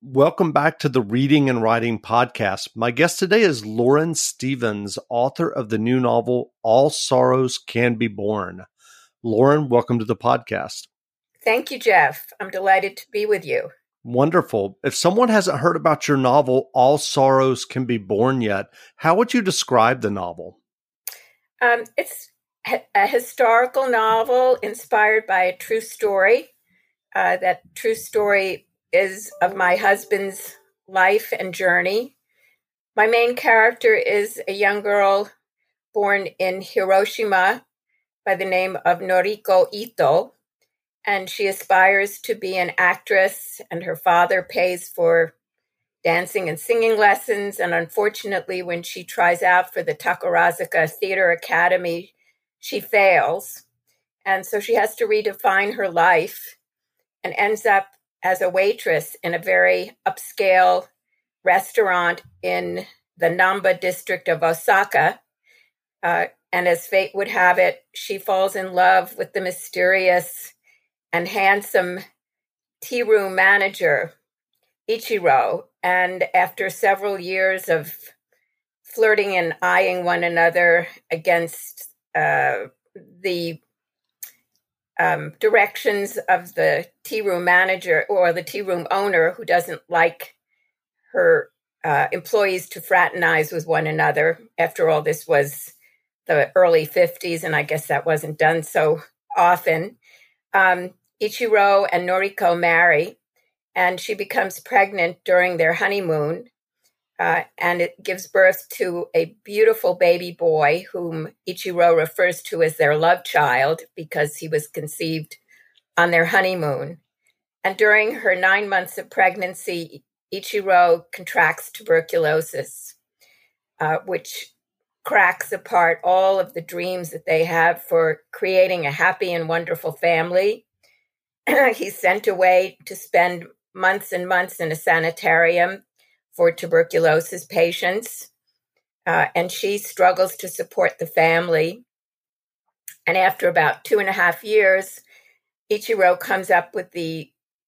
Welcome back to the Reading and Writing Podcast. My guest today is Lauren Stevens, author of the new novel, All Sorrows Can Be Borne. Lauren, welcome to the podcast. Thank you, Jeff. I'm delighted to be with you. Wonderful. If someone hasn't heard about your novel, All Sorrows Can Be Borne yet, how would you describe the novel? It's a historical novel inspired by a true story. That true story is of my husband's life and journey. My main character is a young girl born in Hiroshima by the name of Noriko Ito, and she aspires to be an actress, and her father pays for dancing and singing lessons. And unfortunately, when she tries out for the Takarazuka Theater Academy, she fails. And so she has to redefine her life and ends up as a waitress in a very upscale restaurant in the Namba district of Osaka. And as fate would have it, she falls in love with the mysterious and handsome tea room manager, Ichiro. And after several years of flirting and eyeing one another against the directions of the tea room manager or the tea room owner, who doesn't like her employees to fraternize with one another. After all, this was the early 50s, and I guess that wasn't done so often. Ichiro and Noriko marry, and she becomes pregnant during their honeymoon. And it gives birth to a beautiful baby boy whom Ichiro refers to as their love child because he was conceived on their honeymoon. And during her 9 months of pregnancy, Ichiro contracts tuberculosis, which cracks apart all of the dreams that they have for creating a happy and wonderful family. He's sent away to spend months and months in a sanitarium for tuberculosis patients, and she struggles to support the family. And after about 2.5 years, Ichiro comes up with the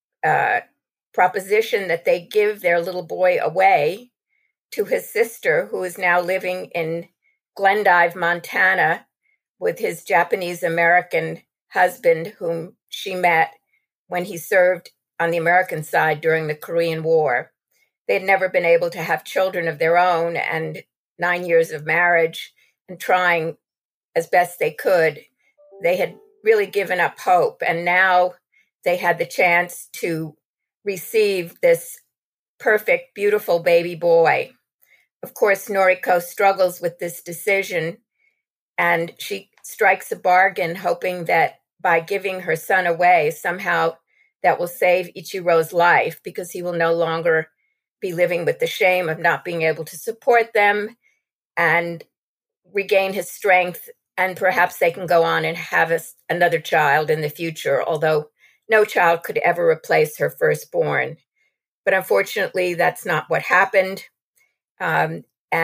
proposition that they give their little boy away to his sister, who is now living in Glendive, Montana, with his Japanese-American husband, whom she met when he served on the American side during the Korean War. They had never been able to have children of their own, and 9 years of marriage and trying as best they could, they had really given up hope. And now they had the chance to receive this perfect, beautiful baby boy. Of course, Noriko struggles with this decision, and she strikes a bargain, hoping that by giving her son away, somehow that will save Ichiro's life, because he will no longer be living with the shame of not being able to support them and regain his strength. And perhaps they can go on and have another child in the future, although no child could ever replace her firstborn. But unfortunately, that's not what happened. And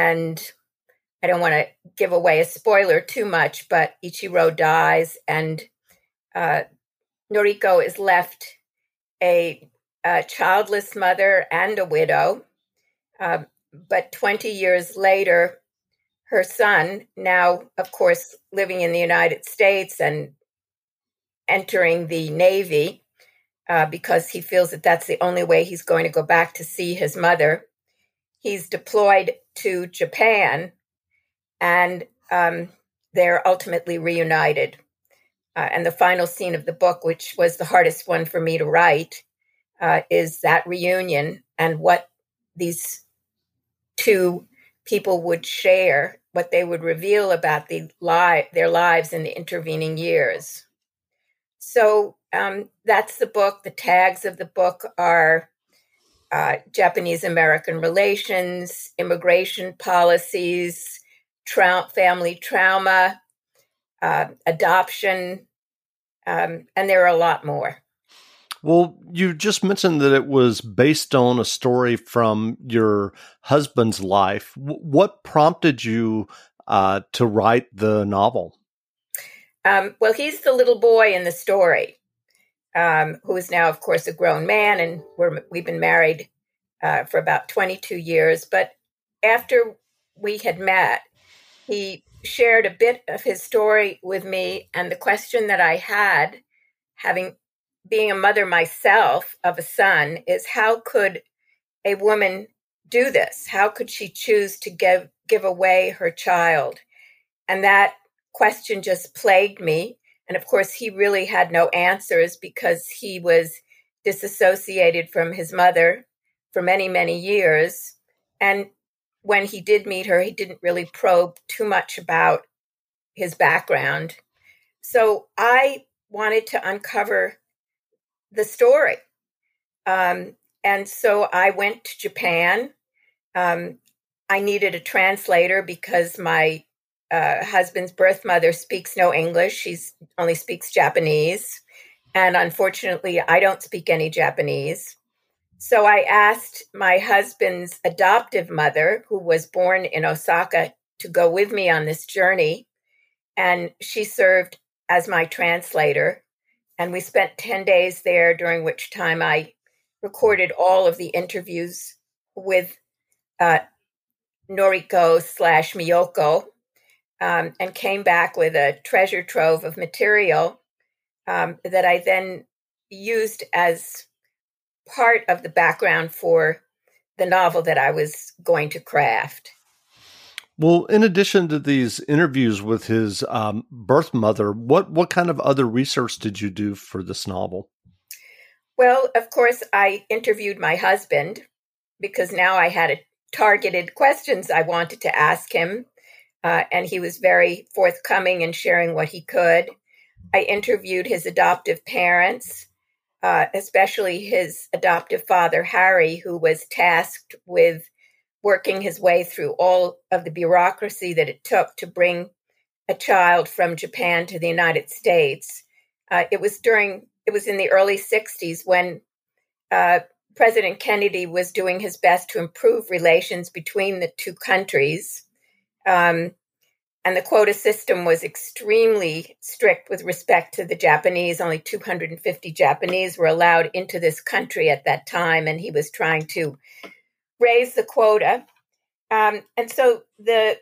I don't want to give away a spoiler too much, but Ichiro dies, and Noriko is left a childless mother and a widow. But 20 years later, her son, now, of course, living in the United States and entering the Navy, because he feels that that's the only way he's going to go back to see his mother, he's deployed to Japan, and they're ultimately reunited. And the final scene of the book, which was the hardest one for me to write, is that reunion and what these two people would share, what they would reveal about their lives in the intervening years. So that's the book. The tags of the book are Japanese-American relations, immigration policies, family trauma, adoption, and there are a lot more. Well, you just mentioned that it was based on a story from your husband's life. What prompted you to write the novel? Well, he's the little boy in the story, who is now, of course, a grown man, and we've been married for about 22 years. But after we had met, he shared a bit of his story with me. And the question that I had, being a mother myself of a son, is how could a woman do this? How could she choose to give away her child? And that question just plagued me. And of course, he really had no answers because he was disassociated from his mother for many, many years. And when he did meet her, he didn't really probe too much about his background. So I wanted to uncover the story. And so I went to Japan. I needed a translator because my husband's birth mother speaks no English. She only speaks Japanese. And unfortunately, I don't speak any Japanese. So I asked my husband's adoptive mother, who was born in Osaka, to go with me on this journey. And she served as my translator. And we spent 10 days there, during which time I recorded all of the interviews with Noriko/Miyoko, and came back with a treasure trove of material that I then used as part of the background for the novel that I was going to craft. Well, in addition to these interviews with his birth mother, what kind of other research did you do for this novel? Well, of course, I interviewed my husband because now I had targeted questions I wanted to ask him. And he was very forthcoming in sharing what he could. I interviewed his adoptive parents, especially his adoptive father, Harry, who was tasked with working his way through all of the bureaucracy that it took to bring a child from Japan to the United States. It was in the early 60s when President Kennedy was doing his best to improve relations between the two countries. And the quota system was extremely strict with respect to the Japanese. Only 250 Japanese were allowed into this country at that time, and he was trying to raise the quota. And so the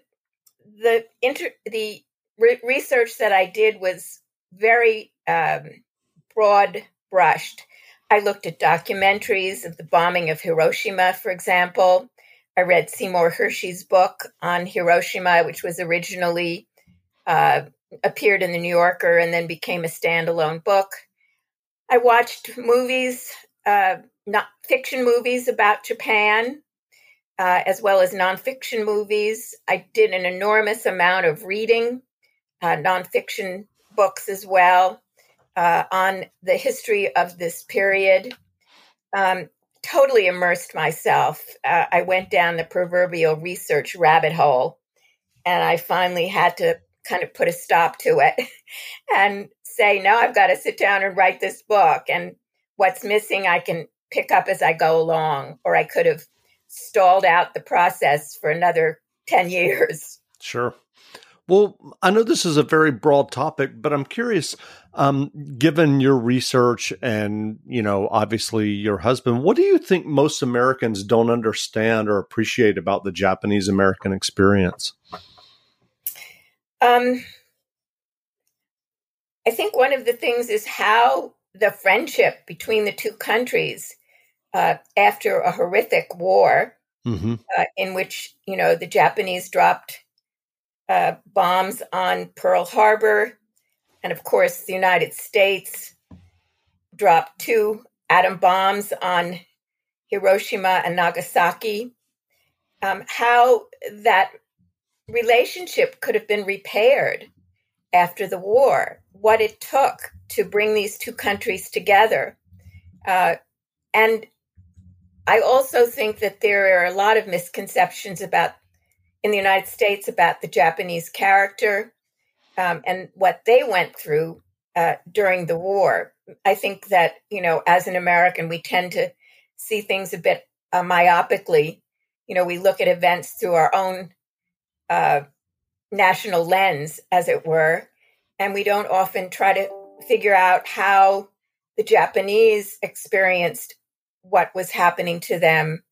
research that I did was very broad brushed. I looked at documentaries of the bombing of Hiroshima, for example. I read Seymour Hershey's book on Hiroshima, which was originally appeared in the New Yorker and then became a standalone book. I watched movies, not fiction movies about Japan, as well as nonfiction movies. I did an enormous amount of reading, nonfiction books as well, on the history of this period. Totally immersed myself. I went down the proverbial research rabbit hole, and I finally had to kind of put a stop to it and say, no, I've got to sit down and write this book. And what's missing, I can pick up as I go along, or I could have stalled out the process for another 10 years. Sure. Well, I know this is a very broad topic, but I'm curious, given your research and, obviously your husband, what do you think most Americans don't understand or appreciate about the Japanese American experience? I think one of the things is how the friendship between the two countries after a horrific war, in which, the Japanese dropped bombs on Pearl Harbor. And of course, the United States dropped 2 atom bombs on Hiroshima and Nagasaki. How that relationship could have been repaired after the war, what it took to bring these two countries together. And I also think that there are a lot of misconceptions in the United States about the Japanese character and what they went through during the war. I think that, as an American, we tend to see things a bit myopically. We look at events through our own national lens, as it were, and we don't often try to figure out how the Japanese experienced what was happening to them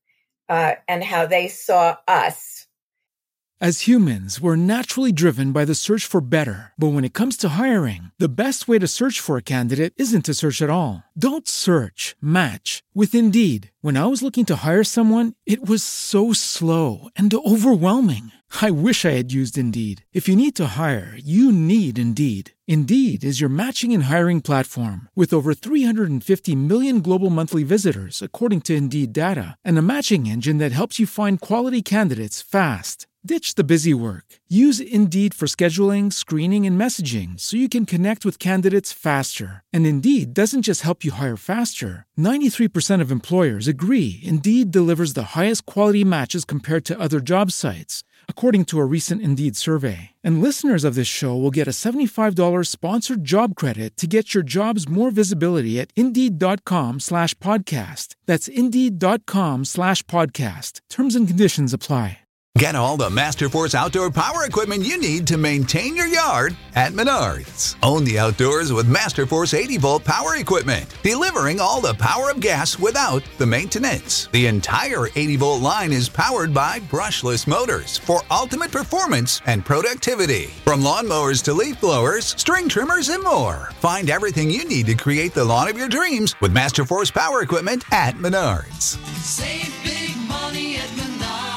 and how they saw us. As humans, we're naturally driven by the search for better. But when it comes to hiring, the best way to search for a candidate isn't to search at all. Don't search, match with Indeed. When I was looking to hire someone, it was so slow and overwhelming. I wish I had used Indeed. If you need to hire, you need Indeed. Indeed is your matching and hiring platform with over 350 million global monthly visitors, according to Indeed data, and a matching engine that helps you find quality candidates fast. Ditch the busy work. Use Indeed for scheduling, screening, and messaging so you can connect with candidates faster. And Indeed doesn't just help you hire faster. 93% of employers agree Indeed delivers the highest quality matches compared to other job sites, according to a recent Indeed survey. And listeners of this show will get a $75 sponsored job credit to get your jobs more visibility at Indeed.com/podcast. That's Indeed.com/podcast. Terms and conditions apply. Get all the Masterforce outdoor power equipment you need to maintain your yard at Menards. Own the outdoors with Masterforce 80-volt power equipment, delivering all the power of gas without the maintenance. The entire 80-volt line is powered by brushless motors for ultimate performance and productivity. From lawnmowers to leaf blowers, string trimmers, and more. Find everything you need to create the lawn of your dreams with Masterforce power equipment at Menards. Save big money at Menards.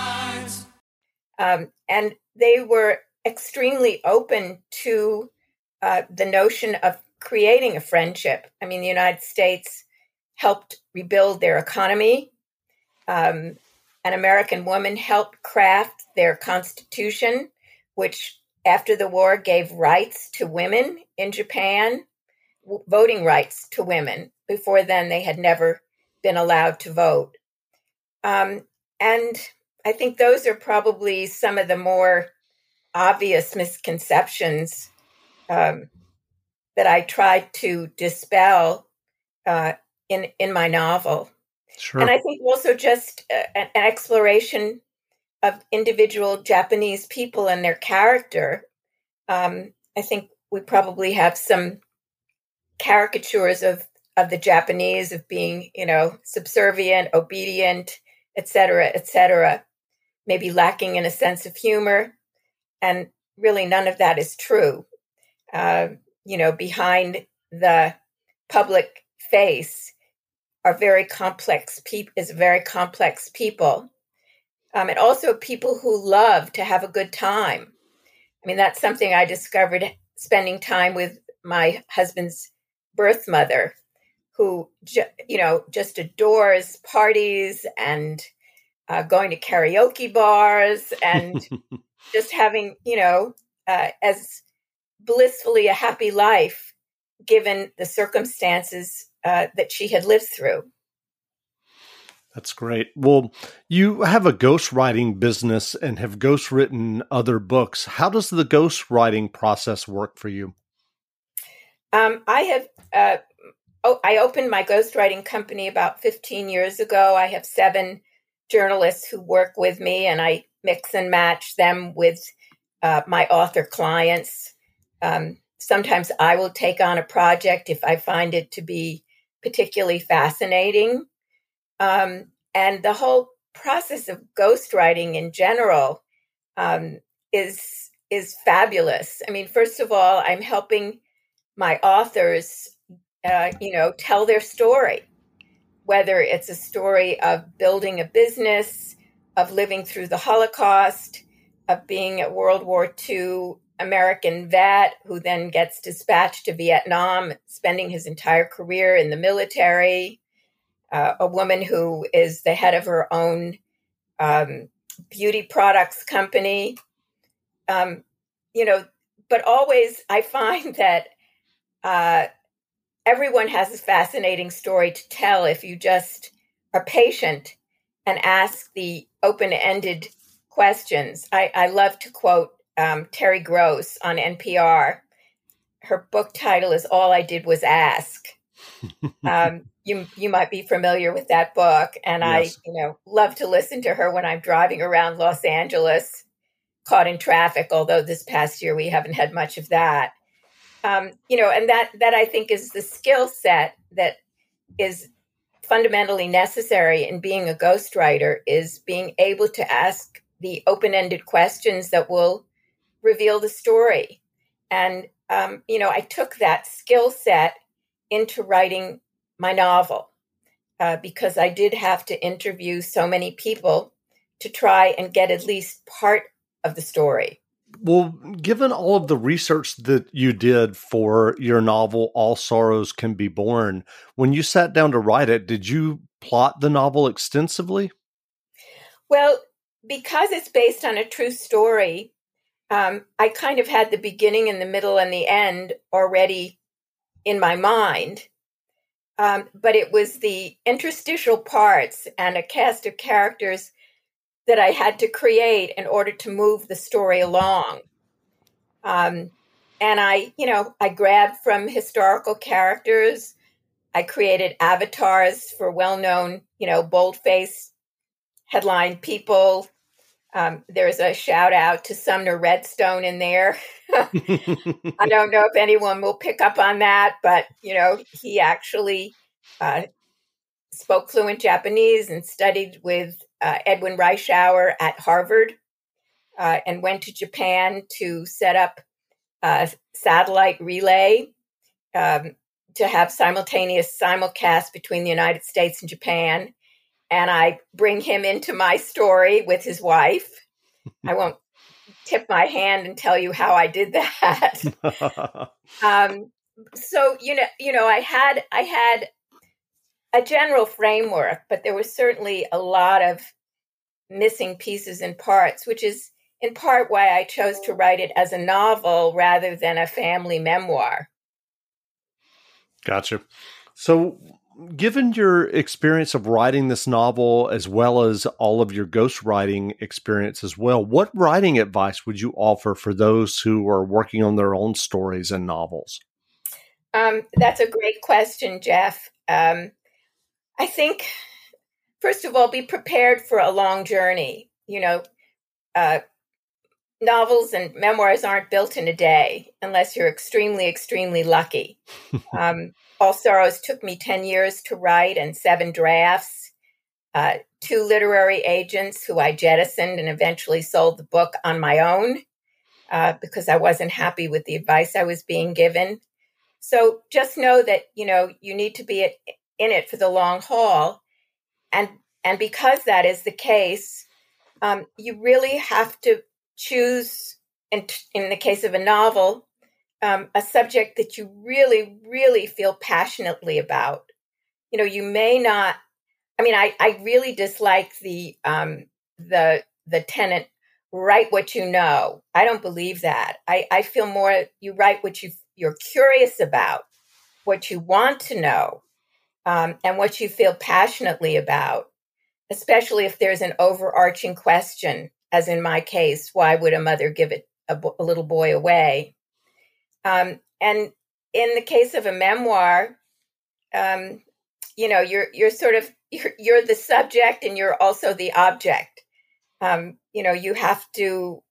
And they were extremely open to the notion of creating a friendship. I mean, the United States helped rebuild their economy. An American woman helped craft their Constitution, which after the war gave rights to women in Japan, voting rights to women. Before then, they had never been allowed to vote. And I think those are probably some of the more obvious misconceptions that I tried to dispel in my novel. Sure. And I think also just an exploration of individual Japanese people and their character. I think we probably have some caricatures of the Japanese of being, subservient, obedient, et cetera, maybe lacking in a sense of humor. And really none of that is true. Behind the public face are very complex people, and also people who love to have a good time. I mean, that's something I discovered spending time with my husband's birth mother, who, just adores parties and going to karaoke bars and just having, as blissfully a happy life, given the circumstances that she had lived through. That's great. Well, you have a ghostwriting business and have ghostwritten other books. How does the ghostwriting process work for you? I opened my ghostwriting company about 15 years ago. I have 7 journalists who work with me, and I mix and match them with my author clients. Sometimes I will take on a project if I find it to be particularly fascinating. And the whole process of ghostwriting in general is fabulous. I mean, first of all, I'm helping my authors, tell their story, whether it's a story of building a business, of living through the Holocaust, of being a World War II American vet who then gets dispatched to Vietnam, spending his entire career in the military, a woman who is the head of her own beauty products company. But always I find that everyone has a fascinating story to tell if you just are patient and ask the open-ended questions. I love to quote Terry Gross on NPR. Her book title is All I Did Was Ask. You might be familiar with that book. And yes. I love to listen to her when I'm driving around Los Angeles, caught in traffic, although this past year we haven't had much of that. And that I think is the skill set that is fundamentally necessary in being a ghostwriter is being able to ask the open-ended questions that will reveal the story. And, I took that skill set into writing my novel because I did have to interview so many people to try and get at least part of the story. Well, given all of the research that you did for your novel, All Sorrows Can Be Born, when you sat down to write it, did you plot the novel extensively? Well, because it's based on a true story, I kind of had the beginning and the middle and the end already in my mind. But it was the interstitial parts and a cast of characters that I had to create in order to move the story along. And I grabbed from historical characters. I created avatars for well-known, bold-faced headline people. There's a shout out to Sumner Redstone in there. I don't know if anyone will pick up on that, but, he actually spoke fluent Japanese and studied with Edwin Reischauer at Harvard and went to Japan to set up a satellite relay to have simultaneous simulcast between the United States and Japan. And I bring him into my story with his wife. I won't tip my hand and tell you how I did that. So, I had a general framework, but there was certainly a lot of missing pieces and parts, which is in part why I chose to write it as a novel rather than a family memoir. Gotcha. So, given your experience of writing this novel, as well as all of your ghostwriting experience as well, what writing advice would you offer for those who are working on their own stories and novels? That's a great question, Jeff. I think, first of all, be prepared for a long journey. Novels and memoirs aren't built in a day unless you're extremely, extremely lucky. All Sorrows took me 10 years to write and 7 drafts, 2 literary agents who I jettisoned and eventually sold the book on my own because I wasn't happy with the advice I was being given. So just know that, you need to be in it for the long haul. And because that is the case, you really have to choose, in the case of a novel, a subject that you really, really feel passionately about. You may not. I mean, I really dislike the tenet, write what you know. I don't believe that. I feel more you write what you're curious about, what you want to know, and what you feel passionately about. Especially if there's an overarching question, as in my case, why would a mother give a little boy away? And in the case of a memoir, you're sort of you're the subject and you're also the object. You have to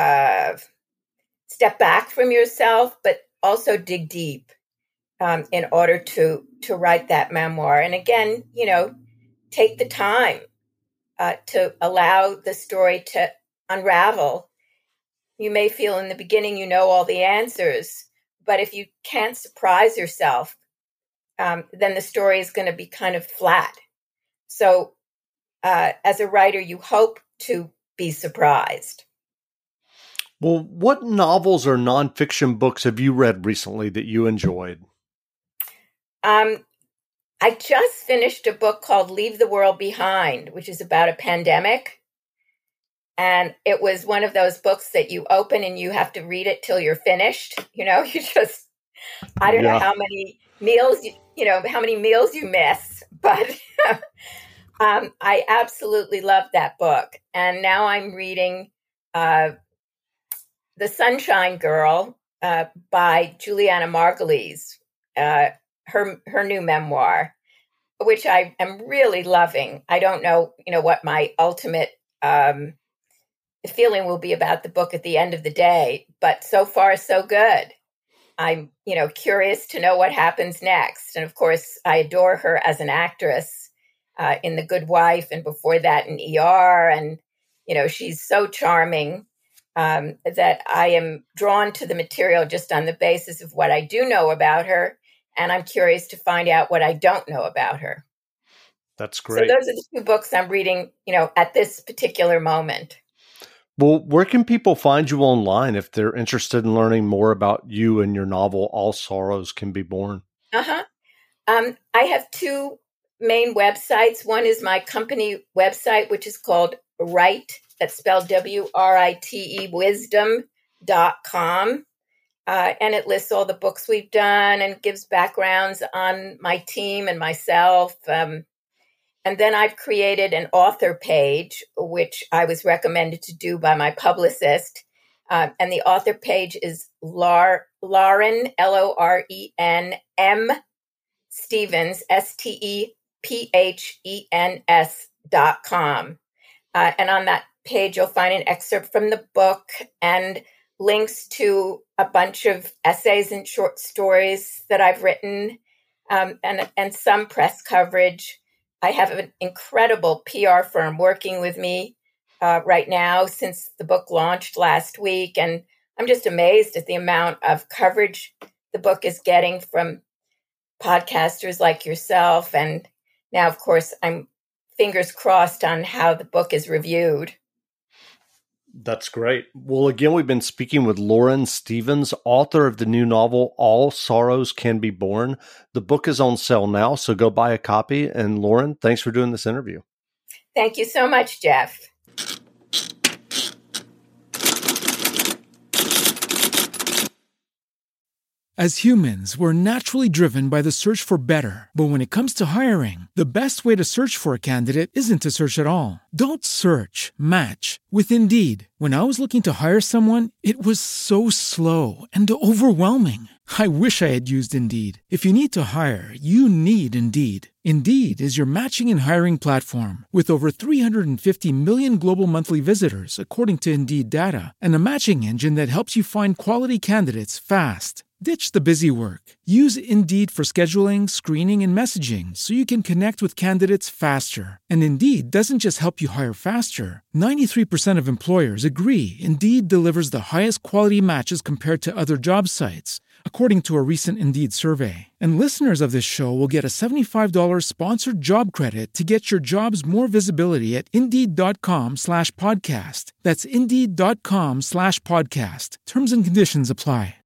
step back from yourself, but also dig deep in order to write that memoir. And again, take the time to allow the story to unravel. You may feel in the beginning you know all the answers, but if you can't surprise yourself, then the story is going to be kind of flat. So as a writer, you hope to be surprised. Well, what novels or nonfiction books have you read recently that you enjoyed? I just finished a book called Leave the World Behind, which is about a pandemic. And it was one of those books that you open and you have to read it till you're finished. I don't know how many meals, how many meals you miss, but I absolutely loved that book. And now I'm reading The Sunshine Girl by Juliana Margulies, her new memoir, which I am really loving. I don't know, what my ultimate feeling will be about the book at the end of the day, but so far so good. I'm, curious to know what happens next. And of course, I adore her as an actress. in The Good Wife, and before that in ER. And, she's so charming that I am drawn to the material just on the basis of what I do know about her. And I'm curious to find out what I don't know about her. That's great. So those are the two books I'm reading, at this particular moment. Well, where can people find you online if they're interested in learning more about you and your novel, All Sorrows Can Be Borne? I have two main websites. One is my company website, which is called Write, that's spelled WRITE, wisdom.com. And it lists all the books we've done and gives backgrounds on my team and myself. And then I've created an author page, which I was recommended to do by my publicist. And the author page is Lauren, LOREN, Stephens, STEPHENS.com. And on that page, you'll find an excerpt from the book and links to a bunch of essays and short stories that I've written, and some press coverage. I have an incredible PR firm working with me right now since the book launched last week. And I'm just amazed at the amount of coverage the book is getting from podcasters like yourself. And now, of course, I'm fingers crossed on how the book is reviewed. That's great. Well, again, we've been speaking with Lauren Stephens, author of the new novel, All Sorrows Can Be Borne. The book is on sale now, so go buy a copy. And Lauren, thanks for doing this interview. Thank you so much, Jeff. As humans, we're naturally driven by the search for better. But when it comes to hiring, the best way to search for a candidate isn't to search at all. Don't search, match with Indeed. When I was looking to hire someone, it was so slow and overwhelming. I wish I had used Indeed. If you need to hire, you need Indeed. Indeed is your matching and hiring platform with over 350 million global monthly visitors, according to Indeed data, and a matching engine that helps you find quality candidates fast. Ditch the busy work. Use Indeed for scheduling, screening, and messaging so you can connect with candidates faster. And Indeed doesn't just help you hire faster. 93% of employers agree Indeed delivers the highest quality matches compared to other job sites, according to a recent Indeed survey. And listeners of this show will get a $75 sponsored job credit to get your jobs more visibility at Indeed.com/podcast. That's Indeed.com/podcast. Terms and conditions apply.